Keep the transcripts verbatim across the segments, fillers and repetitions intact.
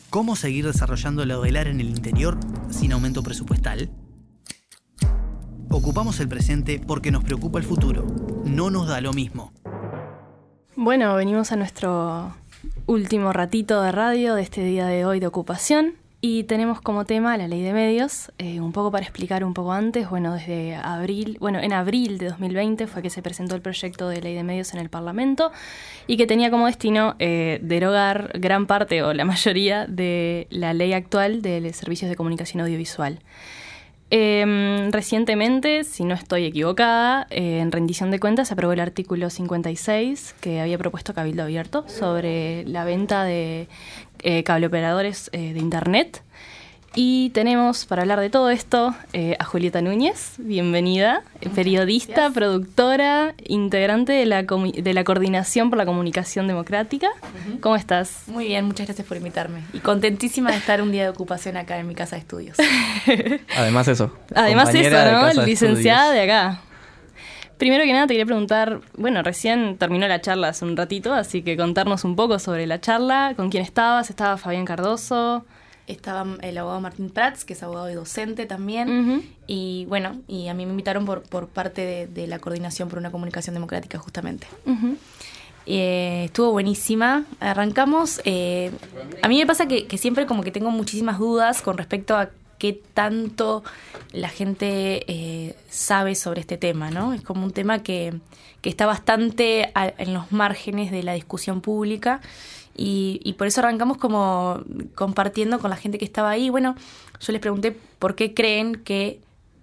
¿Cómo seguir desarrollando lo del área en el interior sin aumento presupuestal? Ocupamos el presente porque nos preocupa el futuro. No nos da lo mismo. Bueno, venimos a nuestro último ratito de radio de este día de hoy de ocupación y tenemos como tema la ley de medios, eh, un poco para explicar un poco antes. Bueno, desde abril, bueno, en abril de dos mil veinte fue que se presentó el proyecto de ley de medios en el Parlamento y que tenía como destino eh, derogar gran parte o la mayoría de la ley actual de servicios de comunicación audiovisual. Eh, recientemente, si no estoy equivocada, eh, en rendición de cuentas se aprobó el artículo cincuenta y seis que había propuesto Cabildo Abierto sobre la venta de eh, cableoperadores eh, de Internet. Y tenemos para hablar de todo esto eh, a Julieta Núñez, bienvenida, periodista, Gracias. Productora, integrante de la, comu- de la Coordinación por la Comunicación Democrática. Uh-huh. ¿Cómo estás? Muy bien, muchas gracias por invitarme. Y contentísima de estar un día de ocupación acá en mi casa de estudios. Además eso. Además eso, ¿no? De Licenciada de acá. Primero que nada te quería preguntar, bueno, recién terminó la charla hace un ratito, así que contarnos un poco sobre la charla, con quién estabas, estaba Fabián Cardoso. Estaba el abogado Martín Prats, que es abogado y docente también. Uh-huh. Y bueno, y a mí me invitaron por, por parte de, de la Coordinación por una Comunicación Democrática, justamente. Uh-huh. Eh, estuvo buenísima. Arrancamos. Eh, a mí me pasa que, que siempre como que tengo muchísimas dudas con respecto a qué tanto la gente eh, sabe sobre este tema, ¿no? Es como un tema que, que está bastante a, en los márgenes de la discusión pública. Y, y por eso arrancamos como compartiendo con la gente que estaba ahí. Bueno, yo les pregunté por qué creen que,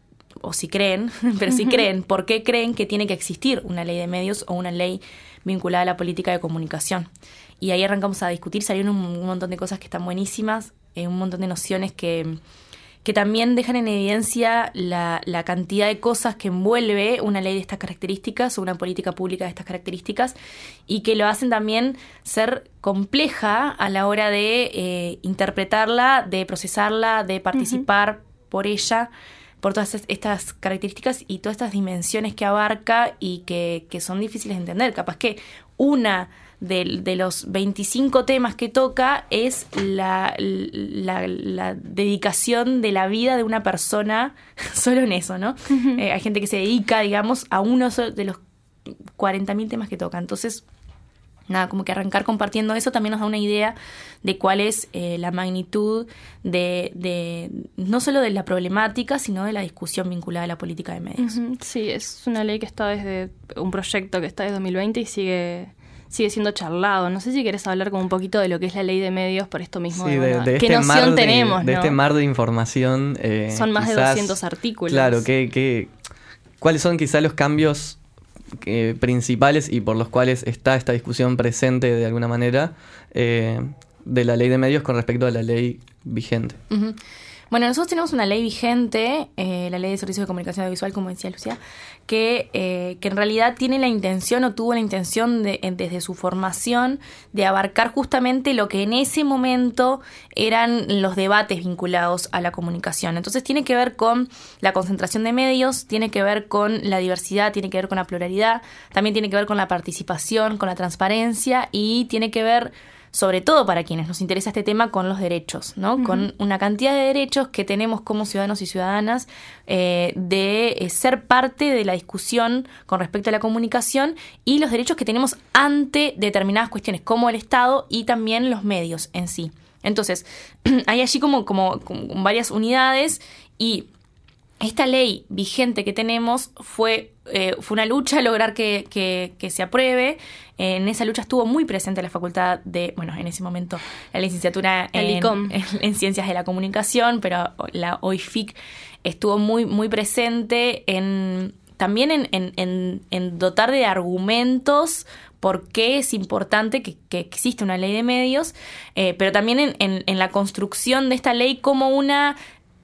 o si creen, pero si creen, por qué creen que tiene que existir una ley de medios o una ley vinculada a la política de comunicación. Y ahí arrancamos a discutir, salieron un, un montón de cosas que están buenísimas, eh, un montón de nociones que... que también dejan en evidencia la, la cantidad de cosas que envuelve una ley de estas características o una política pública de estas características y que lo hacen también ser compleja a la hora de eh, interpretarla, de procesarla, de participar uh-huh. por ella, por todas estas características y todas estas dimensiones que abarca y que, que son difíciles de entender. Capaz que una... De, de los veinticinco temas que toca es la, la, la dedicación de la vida de una persona solo en eso, ¿no? Uh-huh. Eh, hay gente que se dedica, digamos, a uno de los cuarenta mil temas que toca. Entonces, nada, como que arrancar compartiendo eso también nos da una idea de cuál es eh, la magnitud de, de no solo de la problemática, sino de la discusión vinculada a la política de medios. Uh-huh. Sí, es una ley que está desde un proyecto que está desde dos mil veinte y sigue... sigue siendo charlado. No sé si querés hablar como un poquito de lo que es la ley de medios por esto mismo. Sí, de, bueno, de, de ¿qué este noción mar de, tenemos? De ¿no? este mar de información. Eh, son más quizás, de doscientos artículos. Claro, que, que, ¿cuáles son quizás los cambios eh, principales y por los cuales está esta discusión presente de alguna manera eh, de la ley de medios con respecto a la ley vigente? Uh-huh. Bueno, nosotros tenemos una ley vigente, eh, la Ley de Servicios de Comunicación Audiovisual, como decía Lucía, que, eh, que en realidad tiene la intención o tuvo la intención de, desde su formación de abarcar justamente lo que en ese momento eran los debates vinculados a la comunicación. Entonces tiene que ver con la concentración de medios, tiene que ver con la diversidad, tiene que ver con la pluralidad, también tiene que ver con la participación, con la transparencia y tiene que ver... sobre todo para quienes nos interesa este tema, con los derechos, ¿no? Uh-huh. Con una cantidad de derechos que tenemos como ciudadanos y ciudadanas eh, de eh, ser parte de la discusión con respecto a la comunicación y los derechos que tenemos ante determinadas cuestiones, como el Estado y también los medios en sí. Entonces, hay allí como, como, como varias unidades y... esta ley vigente que tenemos fue, eh, fue una lucha lograr que, que, que se apruebe. Eh, en esa lucha estuvo muy presente la facultad de, bueno, en ese momento la licenciatura en, en, en Ciencias de la Comunicación, pero la O I F I C estuvo muy, muy presente en también en, en, en, en dotar de argumentos por qué es importante que, que exista una ley de medios, eh, pero también en, en, en la construcción de esta ley como una...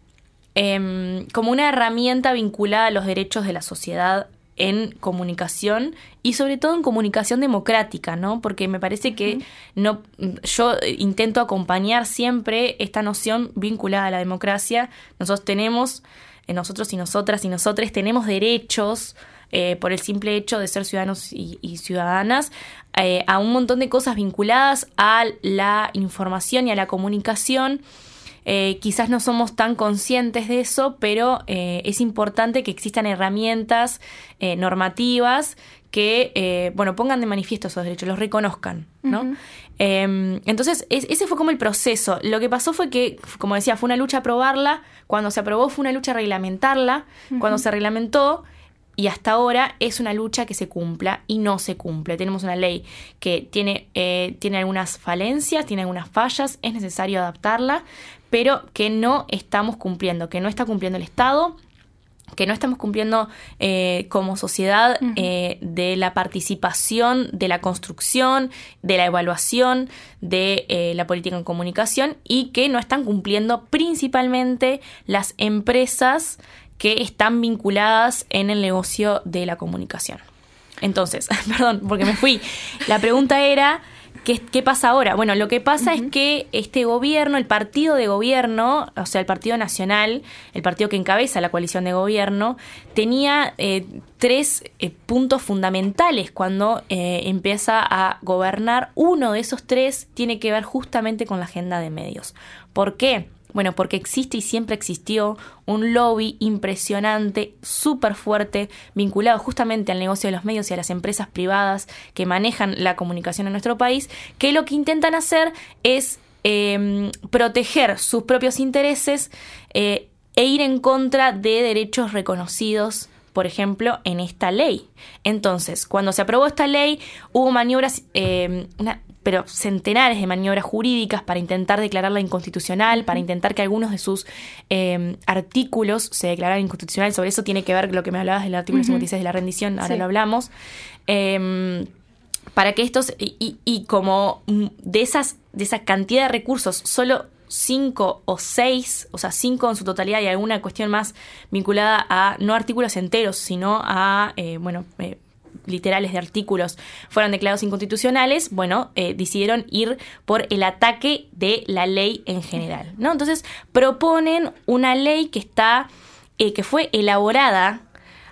Eh, como una herramienta vinculada a los derechos de la sociedad en comunicación y sobre todo en comunicación democrática, ¿no? Porque me parece que uh-huh. no, yo intento acompañar siempre esta noción vinculada a la democracia. Nosotros tenemos, nosotros y nosotras y nosotres tenemos derechos eh, por el simple hecho de ser ciudadanos y, y ciudadanas, eh, a un montón de cosas vinculadas a la información y a la comunicación. Eh, quizás no somos tan conscientes de eso, pero eh, es importante que existan herramientas eh, normativas que eh, bueno, pongan de manifiesto esos derechos, los reconozcan, ¿no? Uh-huh. Eh, entonces, es, ese fue como el proceso. Lo que pasó fue que, como decía, fue una lucha aprobarla. Cuando se aprobó fue una lucha reglamentarla. Uh-huh. Cuando se reglamentó, y hasta ahora es una lucha que se cumpla y no se cumple. Tenemos una ley que tiene, eh, tiene algunas falencias, tiene algunas fallas, es necesario adaptarla, pero que no estamos cumpliendo, que no está cumpliendo el Estado, que no estamos cumpliendo eh, como sociedad uh-huh. eh, de la participación, de la construcción, de la evaluación de eh, la política en comunicación, y que no están cumpliendo principalmente las empresas que están vinculadas en el negocio de la comunicación. Entonces, perdón, porque me fui. La pregunta era, ¿qué, qué pasa ahora? Bueno, lo que pasa uh-huh. es que este gobierno, el partido de gobierno, o sea, el Partido Nacional, el partido que encabeza la coalición de gobierno, tenía eh, tres eh, puntos fundamentales cuando eh, empieza a gobernar. Uno de esos tres tiene que ver justamente con la agenda de medios. ¿Por qué? Bueno, porque existe y siempre existió un lobby impresionante, súper fuerte, vinculado justamente al negocio de los medios y a las empresas privadas que manejan la comunicación en nuestro país, que lo que intentan hacer es eh, proteger sus propios intereses eh, e ir en contra de derechos reconocidos, por ejemplo, en esta ley. Entonces, cuando se aprobó esta ley, hubo maniobras... Eh, una, pero centenares de maniobras jurídicas para intentar declararla inconstitucional, para intentar que algunos de sus eh, artículos se declararan inconstitucionales. Sobre eso tiene que ver lo que me hablabas del artículo uh-huh. cincuenta y seis de la rendición, ahora sí. lo hablamos. Eh, para que estos, y, y, y como de esas de esa cantidad de recursos, solo cinco o seis, o sea, cinco en su totalidad y alguna cuestión más vinculada a no artículos enteros, sino a, eh, bueno... Eh, literales de artículos fueron declarados inconstitucionales, bueno, eh, decidieron ir por el ataque de la ley en general, ¿no? Entonces proponen una ley que está, eh, que fue elaborada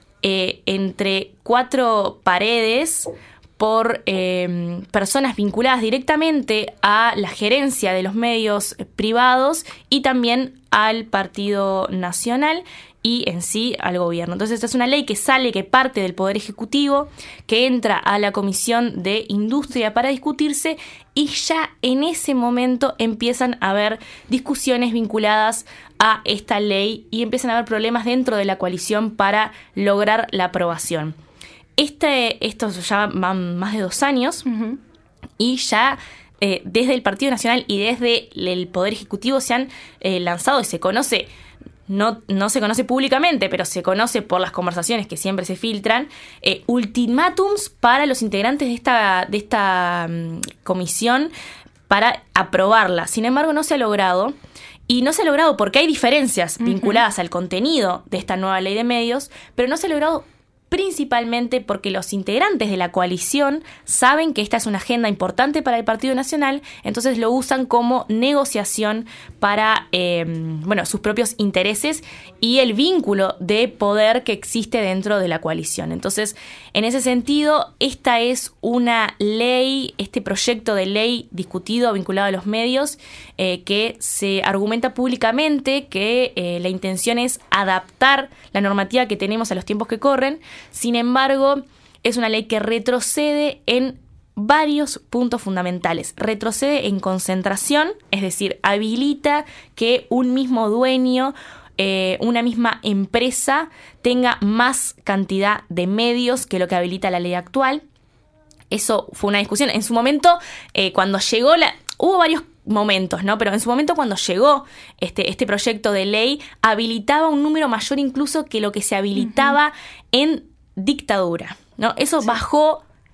eh, entre cuatro paredes por eh, personas vinculadas directamente a la gerencia de los medios privados y también al Partido Nacional y en sí al gobierno. Entonces esta es una ley que sale, que parte del Poder Ejecutivo, que entra a la Comisión de Industria para discutirse, y ya en ese momento empiezan a haber discusiones vinculadas a esta ley y empiezan a haber problemas dentro de la coalición para lograr la aprobación. Este, esto ya van más de dos años uh-huh. y ya eh, desde el Partido Nacional y desde el Poder Ejecutivo se han eh, lanzado, y se conoce, no, no se conoce públicamente, pero se conoce por las conversaciones que siempre se filtran, eh, ultimátums para los integrantes de esta, de esta um, comisión para aprobarla. Sin embargo, no se ha logrado. Y no se ha logrado porque hay diferencias uh-huh. vinculadas al contenido de esta nueva ley de medios, pero no se ha logrado principalmente porque los integrantes de la coalición saben que esta es una agenda importante para el Partido Nacional, entonces lo usan como negociación para eh, bueno, sus propios intereses y el vínculo de poder que existe dentro de la coalición. Entonces, en ese sentido, esta es una ley, este proyecto de ley discutido, vinculado a los medios, eh, que se argumenta públicamente que eh, la intención es adaptar la normativa que tenemos a los tiempos que corren. Sin embargo, es una ley que retrocede en varios puntos fundamentales. Retrocede en concentración, es decir, habilita que un mismo dueño, eh, una misma empresa, tenga más cantidad de medios que lo que habilita la ley actual. Eso fue una discusión. En su momento, eh, cuando llegó la... Hubo varios momentos, ¿no? Pero en su momento, cuando llegó este, este proyecto de ley, habilitaba un número mayor incluso que lo que se habilitaba uh-huh. en dictadura, ¿no? Eso sí. bajó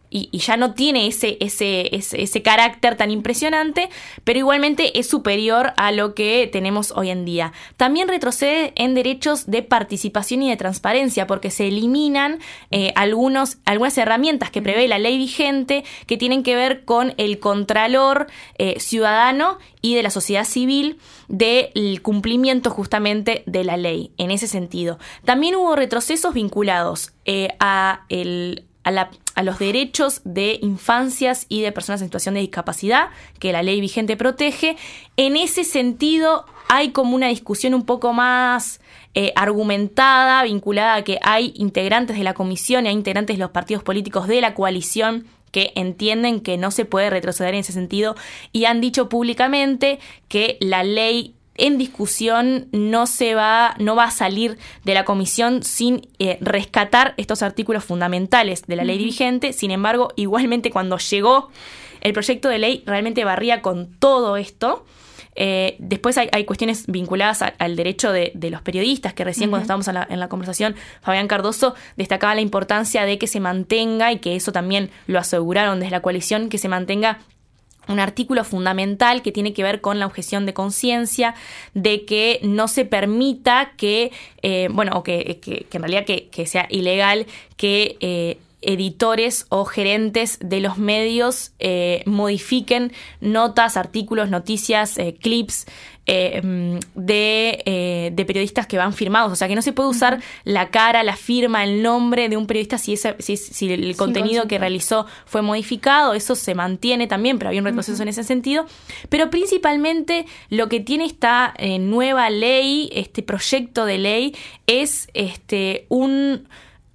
y, y ya no tiene ese, ese, ese, ese carácter tan impresionante, pero igualmente es superior a lo que tenemos hoy en día. También retrocede en derechos de participación y de transparencia, porque se eliminan eh, algunos, algunas herramientas que prevé la ley vigente que tienen que ver con el contralor eh, ciudadano y de la sociedad civil del cumplimiento justamente de la ley, en ese sentido. También hubo retrocesos vinculados eh, a el A, la, a los derechos de infancias y de personas en situación de discapacidad que la ley vigente protege. En ese sentido hay como una discusión un poco más eh, argumentada, vinculada a que hay integrantes de la comisión y hay integrantes de los partidos políticos de la coalición que entienden que no se puede retroceder en ese sentido y han dicho públicamente que la ley en discusión no se va, no va a salir de la comisión sin eh, rescatar estos artículos fundamentales de la ley uh-huh. vigente. Sin embargo, igualmente cuando llegó el proyecto de ley realmente barría con todo esto. Eh, después hay, hay cuestiones vinculadas a, al derecho de, de los periodistas, que recién uh-huh. cuando estábamos en la, en la conversación, Fabián Cardoso destacaba la importancia de que se mantenga, y que eso también lo aseguraron desde la coalición, que se mantenga un artículo fundamental que tiene que ver con la objeción de conciencia, de que no se permita que, eh, bueno, o que, que, que en realidad que, que sea ilegal que eh, editores o gerentes de los medios eh, modifiquen notas, artículos, noticias, eh, clips eh, de, eh, de periodistas que van firmados. O sea, que no se puede usar la cara, la firma, el nombre de un periodista si, esa, si, si el sí, contenido que realizó fue modificado. Eso se mantiene también, pero había un retroceso uh-huh. en ese sentido. Pero principalmente lo que tiene esta eh, nueva ley, este proyecto de ley, es este un...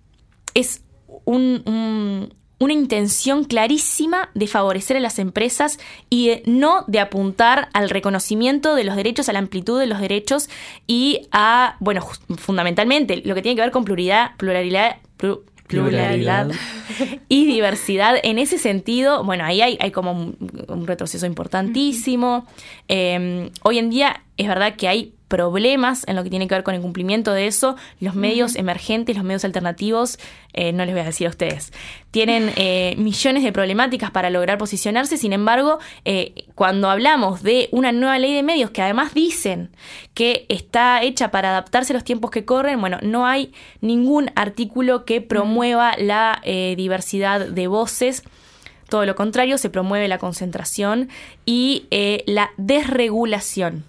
es Un, un, una intención clarísima de favorecer a las empresas y de, no de apuntar al reconocimiento de los derechos, a la amplitud de los derechos y a, bueno, fundamentalmente lo que tiene que ver con pluralidad, pluralidad, pluralidad, pluralidad y diversidad. En ese sentido, bueno, ahí hay, hay como un, un retroceso importantísimo. Eh, hoy en día es verdad que hay problemas en lo que tiene que ver con el cumplimiento de eso. Los medios uh-huh. emergentes, los medios alternativos, eh, no les voy a decir a ustedes, tienen eh, millones de problemáticas para lograr posicionarse. Sin embargo, eh, cuando hablamos de una nueva ley de medios que además dicen que está hecha para adaptarse a los tiempos que corren, bueno, no hay ningún artículo que promueva uh-huh. la eh, diversidad de voces. Todo lo contrario, se promueve la concentración y eh, la desregulación.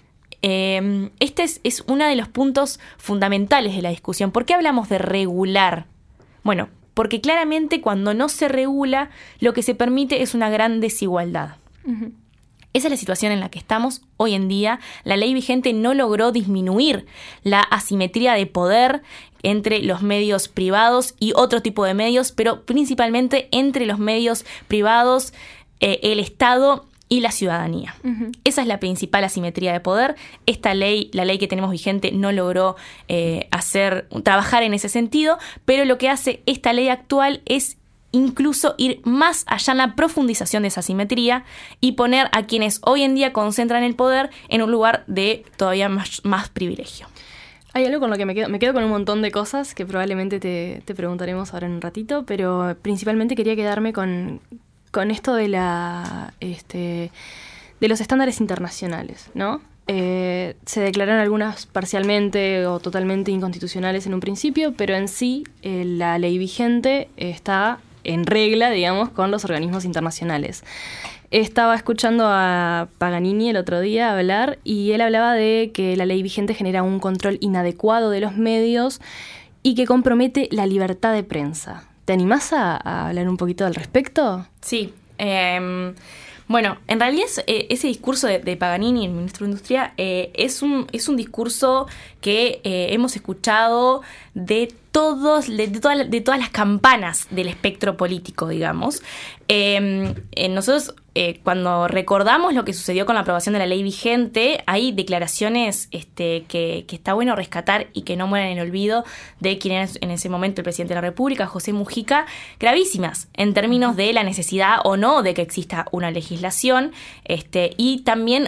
Eh, este es, es uno de los puntos fundamentales de la discusión. ¿Por qué hablamos de regular? Bueno, porque claramente cuando no se regula, lo que se permite es una gran desigualdad. Uh-huh. Esa es la situación en la que estamos hoy en día. La ley vigente no logró disminuir la asimetría de poder entre los medios privados y otro tipo de medios, pero principalmente entre los medios privados, eh, el Estado y la ciudadanía. Uh-huh. Esa es la principal asimetría de poder. Esta ley, la ley que tenemos vigente, no logró eh, hacer, trabajar en ese sentido, pero lo que hace esta ley actual es incluso ir más allá en la profundización de esa asimetría y poner a quienes hoy en día concentran el poder en un lugar de todavía más, más privilegio. Hay algo con lo que me quedo, me quedo con un montón de cosas que probablemente te, te preguntaremos ahora en un ratito, pero principalmente quería quedarme con... con esto de la este de los estándares internacionales, ¿no? Eh, se declararon algunas parcialmente o totalmente inconstitucionales en un principio, pero en sí eh, la ley vigente está en regla, digamos, con los organismos internacionales. Estaba escuchando a Paganini el otro día hablar y él hablaba de que la ley vigente genera un control inadecuado de los medios y que compromete la libertad de prensa. ¿Te animás a, a hablar un poquito al respecto? Sí. Eh, bueno, en realidad es, eh, ese discurso de, de Paganini, el ministro de Industria, eh, es, un, es un discurso que eh, hemos escuchado de todos de, de, toda, de todas las campanas del espectro político, digamos. Eh, eh, nosotros, eh, cuando recordamos lo que sucedió con la aprobación de la ley vigente, hay declaraciones este, que, que está bueno rescatar y que no mueran en el olvido de quien era en ese momento el presidente de la República, José Mujica, gravísimas en términos de la necesidad o no de que exista una legislación, este, y también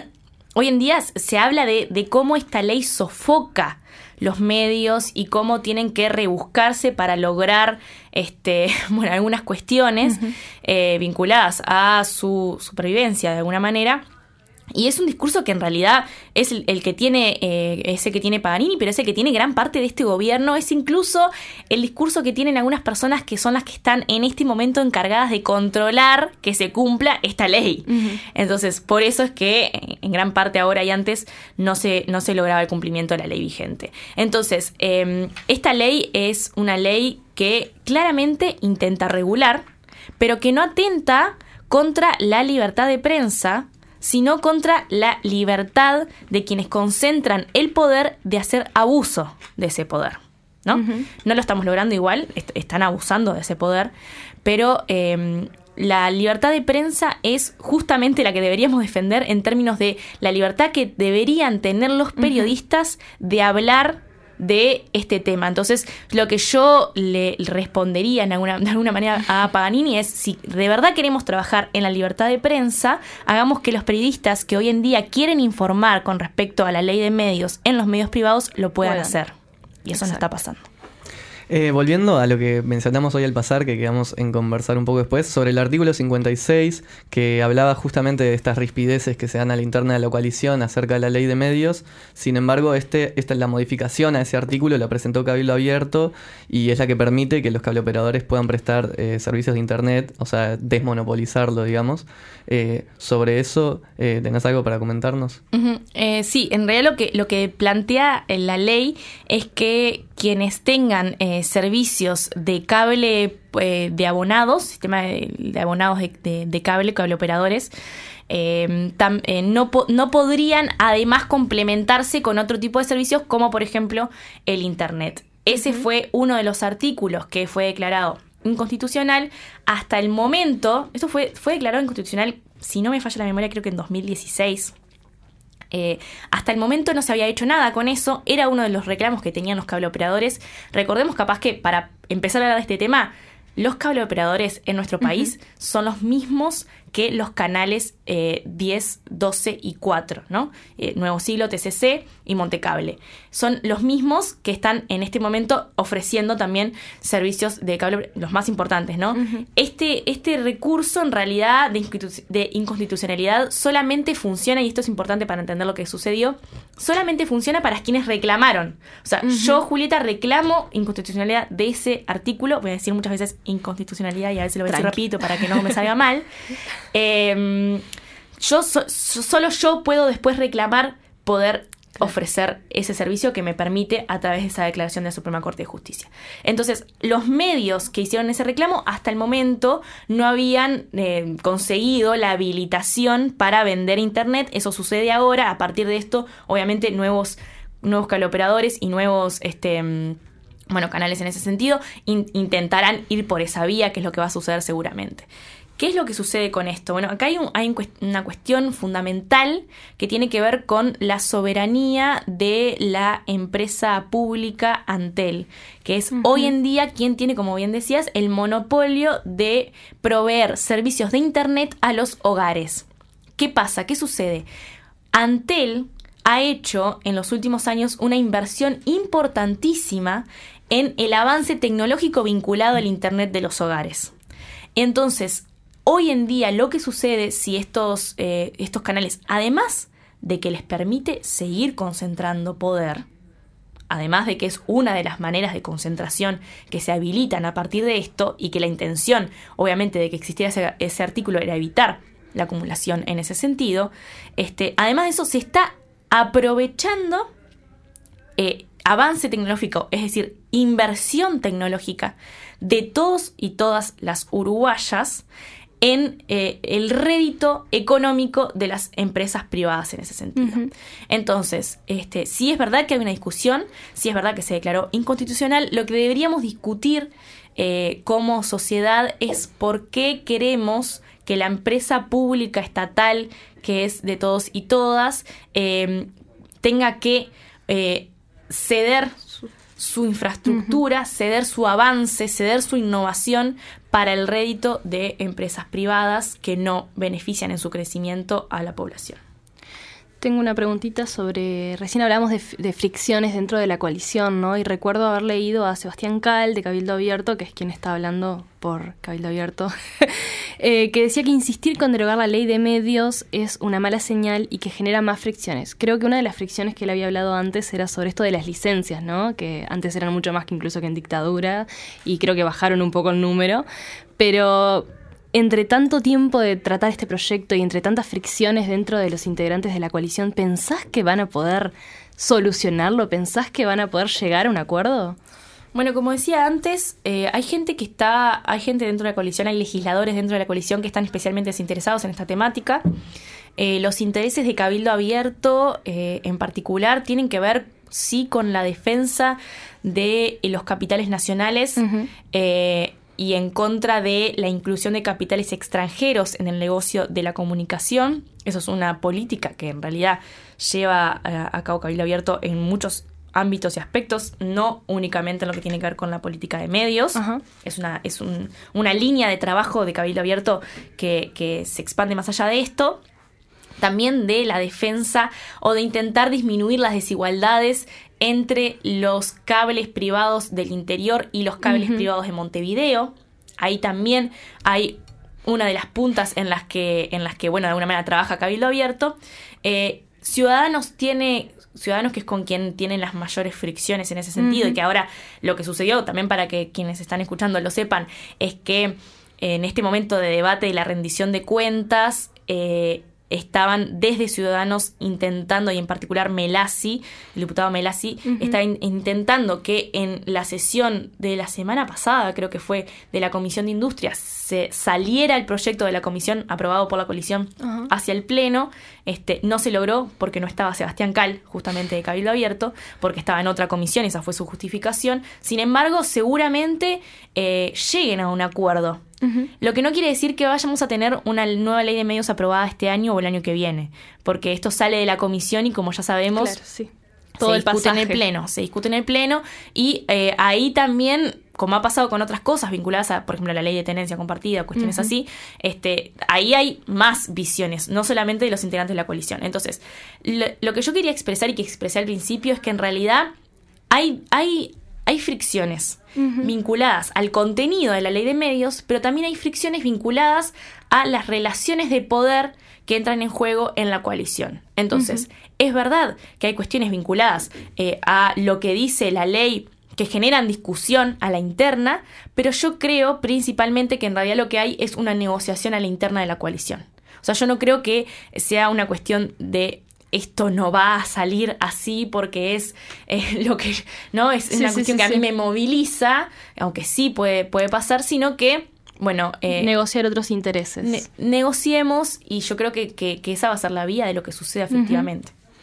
hoy en día se habla de, de cómo esta ley sofoca los medios y cómo tienen que rebuscarse para lograr este, bueno, algunas cuestiones uh-huh. eh, vinculadas a su supervivencia de alguna manera. Y es un discurso que en realidad es el, el que tiene, eh, ese que tiene Paganini, pero es el que tiene gran parte de este gobierno. Es incluso el discurso que tienen algunas personas que son las que están en este momento encargadas de controlar que se cumpla esta ley. Uh-huh. Entonces, por eso es que en gran parte ahora y antes no se, no se lograba el cumplimiento de la ley vigente. Entonces, eh, esta ley es una ley que claramente intenta regular, pero que no atenta contra la libertad de prensa, sino contra la libertad de quienes concentran el poder de hacer abuso de ese poder, ¿no? Uh-huh. No lo estamos logrando igual, est- están abusando de ese poder, pero eh, la libertad de prensa es justamente la que deberíamos defender en términos de la libertad que deberían tener los periodistas uh-huh. de hablar de este tema. Entonces, lo que yo le respondería en alguna, de alguna manera a Paganini es, si de verdad queremos trabajar en la libertad de prensa, hagamos que los periodistas que hoy en día quieren informar con respecto a la ley de medios en los medios privados lo puedan Puedan. hacer. Y eso Exacto. no está pasando. Eh, volviendo a lo que mencionamos hoy al pasar, que quedamos en conversar un poco después, sobre el artículo cincuenta y seis, que hablaba justamente de estas rispideces que se dan a la interna de la coalición acerca de la ley de medios. Sin embargo, este, esta es la modificación a ese artículo, la presentó Cabildo Abierto, y es la que permite que los cableoperadores puedan prestar eh, servicios de internet, o sea, desmonopolizarlo, digamos. Eh, sobre eso, eh, ¿tenés algo para comentarnos? Uh-huh. Eh, sí, en realidad lo que, lo que plantea la ley es que quienes tengan eh, servicios de cable eh, de abonados, sistema de, de abonados de, de, de cable, cableoperadores, eh, tam, eh, no, po- no podrían además complementarse con otro tipo de servicios como por ejemplo el internet. Ese uh-huh. fue uno de los artículos que fue declarado inconstitucional hasta el momento. Esto fue, fue declarado inconstitucional, si no me falla la memoria, creo que en dos mil dieciséis. Eh, hasta el momento no se había hecho nada con eso, era uno de los reclamos que tenían los cableoperadores. Recordemos capaz que para empezar a hablar de este tema, los cableoperadores en nuestro país uh-huh. son los mismos que los canales eh, diez, doce y cuatro, ¿no? Eh, Nuevo Siglo, T C C y Montecable. Son los mismos que están en este momento ofreciendo también servicios de cable, los más importantes, ¿no? Uh-huh. Este, este recurso en realidad de, institu- de inconstitucionalidad solamente funciona, y esto es importante para entender lo que sucedió, solamente funciona para quienes reclamaron. O sea, uh-huh. yo, Julieta, reclamo inconstitucionalidad de ese artículo. Voy a decir muchas veces inconstitucionalidad y a veces lo voy a decir rapidito para que no me salga mal. Eh, yo so, so, solo yo puedo después reclamar poder ofrecer ese servicio que me permite a través de esa declaración de la Suprema Corte de Justicia. Entonces, los medios que hicieron ese reclamo hasta el momento no habían eh, conseguido la habilitación para vender internet. Eso sucede ahora. A partir de esto, obviamente, nuevos, nuevos cableoperadores y nuevos este, bueno, canales en ese sentido in, intentarán ir por esa vía, que es lo que va a suceder seguramente. ¿Qué es lo que sucede con esto? Bueno, acá hay, un, hay un, una cuestión fundamental que tiene que ver con la soberanía de la empresa pública Antel, que es uh-huh. hoy en día quien tiene, como bien decías, el monopolio de proveer servicios de internet a los hogares. ¿Qué pasa? ¿Qué sucede? Antel ha hecho en los últimos años una inversión importantísima en el avance tecnológico vinculado al internet de los hogares. Entonces, hoy en día lo que sucede si estos, eh, estos canales, además de que les permite seguir concentrando poder, además de que es una de las maneras de concentración que se habilitan a partir de esto, y que la intención, obviamente, de que existiera ese, ese artículo era evitar la acumulación en ese sentido, este, además de eso se está aprovechando eh, avance tecnológico, es decir, inversión tecnológica de todos y todas las uruguayas en eh, el rédito económico de las empresas privadas en ese sentido. Uh-huh. Entonces, este, sí es verdad que hay una discusión, sí es verdad que se declaró inconstitucional. Lo que deberíamos discutir eh, como sociedad es por qué queremos que la empresa pública estatal, que es de todos y todas, eh, tenga que eh, ceder su infraestructura, uh-huh. ceder su avance, ceder su innovación para el rédito de empresas privadas que no benefician en su crecimiento a la población. Tengo una preguntita sobre, recién hablamos de, de fricciones dentro de la coalición, ¿no? Y recuerdo haber leído a Sebastián Cal de Cabildo Abierto, que es quien está hablando por Cabildo Abierto, eh, que decía que insistir con derogar la ley de medios es una mala señal y que genera más fricciones. Creo que una de las fricciones que él había hablado antes era sobre esto de las licencias, ¿no? Que antes eran mucho más que incluso que en dictadura y creo que bajaron un poco el número, pero entre tanto tiempo de tratar este proyecto y entre tantas fricciones dentro de los integrantes de la coalición, ¿pensás que van a poder solucionarlo? ¿Pensás que van a poder llegar a un acuerdo? Bueno, como decía antes, eh, hay gente que está, hay gente dentro de la coalición, hay legisladores dentro de la coalición que están especialmente desinteresados en esta temática. Eh, los intereses de Cabildo Abierto, eh, en particular, tienen que ver, sí, con la defensa de eh, los capitales nacionales, uh-huh. eh, y en contra de la inclusión de capitales extranjeros en el negocio de la comunicación. Eso es una política que en realidad lleva a, a cabo Cabildo Abierto en muchos ámbitos y aspectos, no únicamente en lo que tiene que ver con la política de medios. Uh-huh. Es una, es un, una línea de trabajo de Cabildo Abierto que, que se expande más allá de esto. También de la defensa o de intentar disminuir las desigualdades entre los cables privados del interior y los cables uh-huh. privados de Montevideo. Ahí también hay una de las puntas en las que, en las que bueno, de alguna manera trabaja Cabildo Abierto. Eh, Ciudadanos tiene... Ciudadanos, que es con quien tienen las mayores fricciones en ese sentido, uh-huh. y que ahora lo que sucedió, también para que quienes están escuchando lo sepan, es que en este momento de debate de la rendición de cuentas, eh, estaban desde Ciudadanos intentando, y en particular Melassi, el diputado Melassi, uh-huh. estaba in- intentando que en la sesión de la semana pasada, creo que fue, de la Comisión de Industria, se saliera el proyecto de la comisión aprobado por la coalición uh-huh. hacia el Pleno. Este, no se logró porque no estaba Sebastián Cal, justamente de Cabildo Abierto, porque estaba en otra comisión, esa fue su justificación. Sin embargo, seguramente eh, lleguen a un acuerdo. Uh-huh. Lo que no quiere decir que vayamos a tener una nueva ley de medios aprobada este año o el año que viene, porque esto sale de la comisión y, como ya sabemos, claro, sí. todo se el discute pasaje. en el Pleno, se discute en el Pleno y eh, ahí también, como ha pasado con otras cosas vinculadas a, por ejemplo, la ley de tenencia compartida, cuestiones uh-huh. así, este, ahí hay más visiones, no solamente de los integrantes de la coalición. Entonces, lo, lo que yo quería expresar y que expresé al principio es que en realidad hay, hay, hay fricciones uh-huh. vinculadas al contenido de la ley de medios, pero también hay fricciones vinculadas a las relaciones de poder que entran en juego en la coalición. Entonces, uh-huh. es verdad que hay cuestiones vinculadas eh, a lo que dice la ley que generan discusión a la interna, pero yo creo principalmente que en realidad lo que hay es una negociación a la interna de la coalición. O sea, yo no creo que sea una cuestión de esto no va a salir así porque es eh, lo que, ¿no? Es, sí, una sí, cuestión sí, que sí. a mí me moviliza, aunque sí puede, puede pasar, sino que, bueno... Eh, negociar otros intereses. Ne- negociemos y yo creo que, que, que esa va a ser la vía de lo que suceda efectivamente. Uh-huh.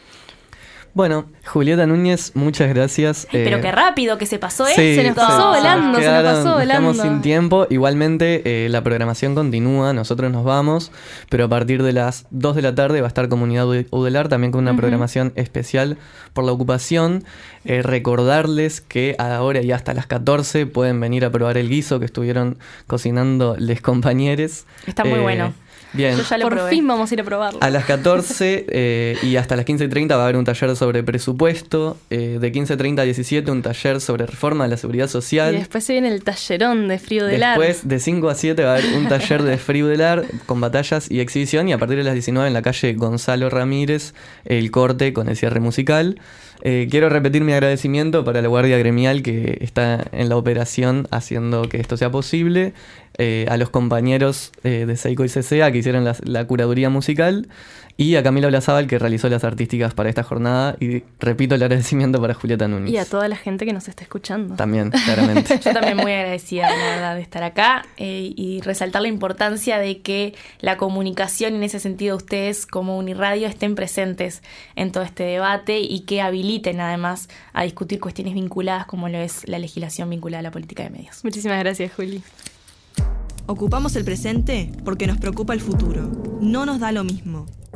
Bueno, Julieta Núñez, muchas gracias. Ay, pero eh, qué rápido que se pasó, ¿eh? Sí, se nos pasó sí, volando, se, quedaron, se nos pasó volando. Estamos sin tiempo. Igualmente, eh, la programación continúa, nosotros nos vamos, pero a partir de las dos de la tarde va a estar Comunidad Udelar, también con una uh-huh. programación especial por la ocupación. Eh, recordarles que ahora y hasta las catorce pueden venir a probar el guiso que estuvieron cocinando les compañeros. Está muy eh, bueno. Bien. Yo ya lo Por probé. fin vamos a ir a probarlo. A las catorce eh, y hasta las quince y treinta va a haber un taller sobre presupuesto. Eh, de quince y treinta a diecisiete un taller sobre reforma de la seguridad social. Y después se viene el tallerón de Friudelar. Después de cinco a siete va a haber un taller de Friudelar con batallas y exhibición. Y a partir de las diecinueve en la calle Gonzalo Ramírez, el corte con el cierre musical. Eh, quiero repetir mi agradecimiento para la Guardia Gremial que está en la operación haciendo que esto sea posible, eh, a los compañeros eh, de Seiko y C C A que hicieron la, la curaduría musical y a Camila Olazábal que realizó las artísticas para esta jornada y repito el agradecimiento para Julieta Núñez. Y a toda la gente que nos está escuchando. También, claramente. Yo también muy agradecida, la verdad, de estar acá eh, y resaltar la importancia de que la comunicación, en ese sentido ustedes como Uniradio, estén presentes en todo este debate y que habiliten además a discutir cuestiones vinculadas como lo es la legislación vinculada a la política de medios. Muchísimas gracias, Juli. Ocupamos el presente porque nos preocupa el futuro. No nos da lo mismo.